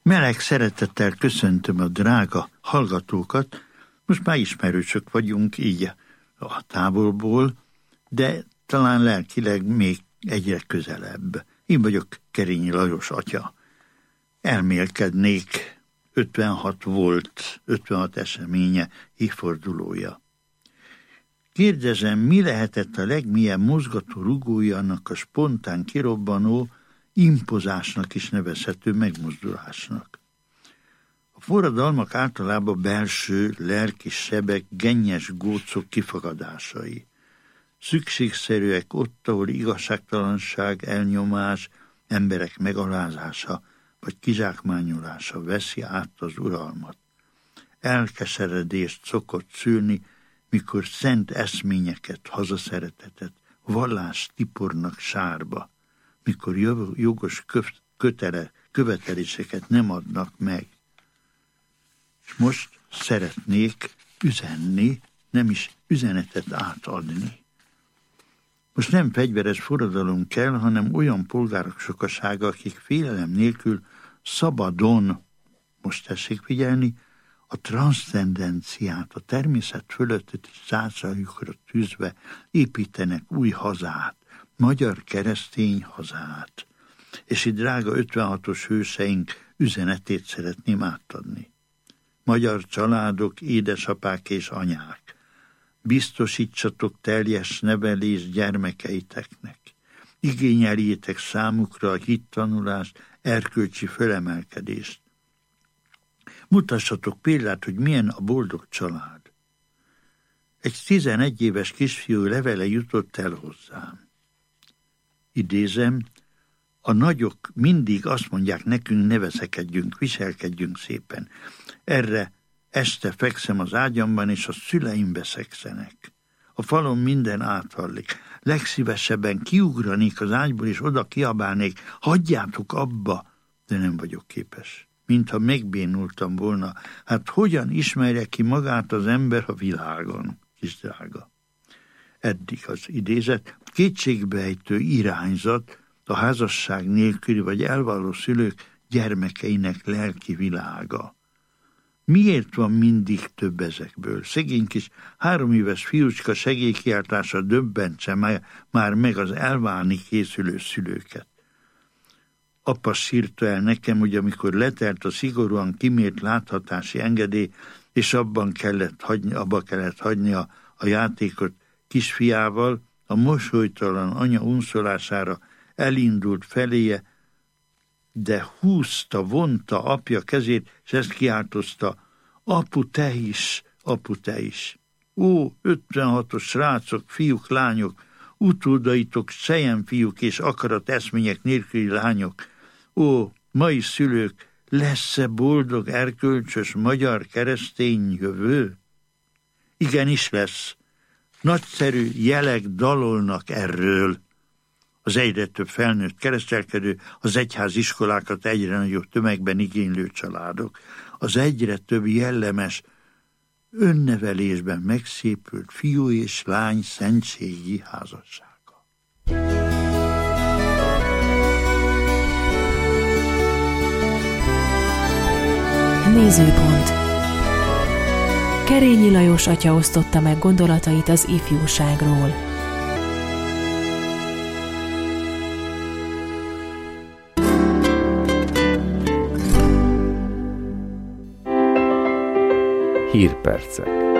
Meleg szeretettel köszöntöm a drága hallgatókat. Most már ismerősök vagyunk így a távolból, de talán lelkileg még egyre közelebb. Én vagyok Kerényi Lajos atya. Elmélkednék 56 volt, 56 eseménye, évfordulója. Kérdezem, mi lehetett a legmélyebb mozgató rugója annak a spontán kirobbanó, impozásnak is nevezhető megmozdulásnak. A forradalmak általában belső, lelki sebek, gennyes gócok kifagadásai. Szükségszerűek ott, ahol igazságtalanság, elnyomás, emberek megalázása vagy kizsákmányolása veszi át az uralmat. Elkeseredést szokott szülni, mikor szent eszményeket, hazaszeretetet, vallást tipornak sárba, mikor jogos követeléseket nem adnak meg. És most szeretnék üzenni, nem is üzenetet átadni. Most nem fegyveres forradalom kell, hanem olyan polgárok sokasága, akik félelem nélkül szabadon, most tessék figyelni, a transzcendenciát, a természet fölötti zászlajukra tűzve építenek új hazát, magyar keresztény hazát. És így drága 56-os hőseink üzenetét szeretném átadni. Magyar családok, édesapák és anyák, biztosítsatok teljes nevelés gyermekeiteknek. Igényeljétek számukra a hittanulást, erkölcsi fölemelkedést. Mutassatok példát, hogy milyen a boldog család. Egy 11 éves kisfiú levele jutott el hozzám. Idézem, a nagyok mindig azt mondják nekünk, ne veszekedjünk, viselkedjünk szépen. Erre este fekszem az ágyamban, és a szüleim beszekszenek. A falon minden áthallik. Legszívesebben kiugranék az ágyból, és oda kiabálnék, hagyjátok abba, de nem vagyok képes. Mintha megbénultam volna. Hát hogyan ismerje ki magát az ember a világon, kis drága? Eddig az idézet, kétségbejtő irányzat a házasság nélküli vagy elváló szülők gyermekeinek lelki világa. Miért van mindig több ezekből? Szegény kis 3 éves fiúcska segélykiáltása döbbentse már meg az elválni készülő szülőket. Apa sírta el nekem, hogy amikor letelt a szigorúan kimért láthatási engedély, és abba kellett hagyni a játékot kisfiával, a mosolytalan anya unszolására elindult feléje, de vonta apja kezét, és ezt kiáltozta, apu te is, apu te is. Ó, 56-os srácok, fiúk, lányok, utódaitok, fiúk és akarat eszmények nélküli lányok. Ó, mai szülők, lesz-e boldog, erkölcsös, magyar keresztény jövő? Igenis lesz. Nagyszerű jelek dalolnak erről. Az egyre több felnőtt keresztelkedő, az egyháziskolákat egyre nagyobb tömegben igénylő családok, az egyre több jellemes, önnevelésben megszépült fiú és lány szentségi házassága. Nézőpont. Kerényi Lajos atya osztotta meg gondolatait az ifjúságról. Hírpercek.